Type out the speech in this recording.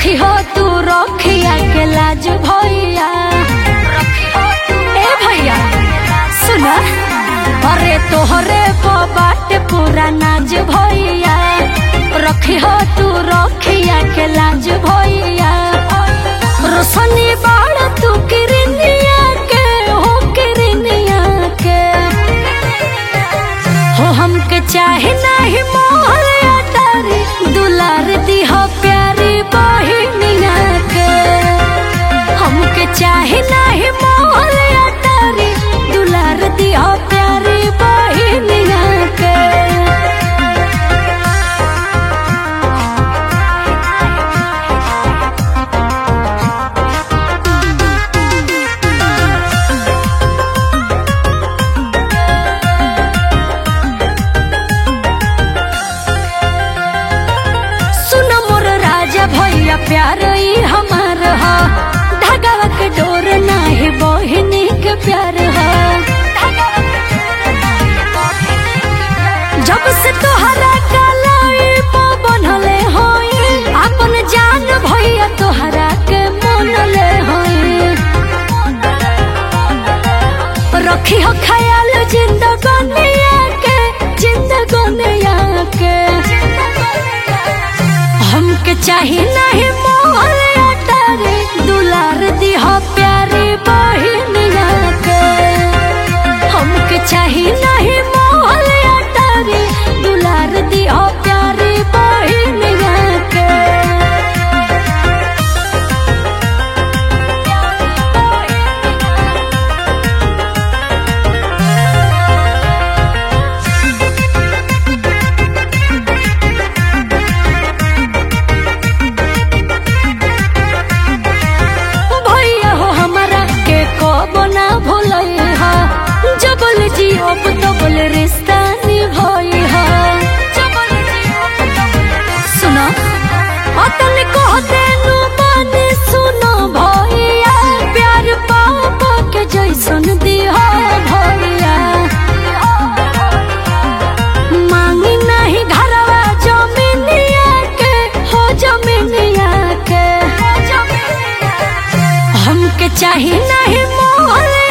रखी हो तू रखिया के लाज भैया। ए भैया सुना, अरे तोहरे बाटे पूरा नाज भैया। रखी हो तू रखिया के लाज भैया। रोशनी बाड़ तू किरनिया के हो, किरनिया के हो। हमके चाहे नहीं मोहर अटारी, दुलार दी हो प्यारी बहिनिया के। हमके चाहे नहीं मोहर अटारी, दुलार दी हो प्यारी बहिनिया के। भैया प्यार ही हमार हो, धागा के डोर नाही बहिनी के प्यार हो। जब से तोहरा कलाई बनले होई, अपन जान भैया तोहरा के मनले होई। रखी हो ख्याल जिंदगानिया के, जिंदगानिया के। हमके चाही नहीं मोहर अटारी, दुलार दी हो प्यारी बहिनिया के। हमके चाही नहीं मोहर अटारी, दुलार दी हो प्यारी बहिनिया के। बना भूलई हा, जबल जियोब तबल रिश्ता निभाई हा। सुना अतन कह देनु बानी, सुनो भैया प्यार पापा के जैसन दिहा भैया। मांगी नहीं घरवा जमीनिया के हो, जमीनिया के। हमके चाही नहीं मोहर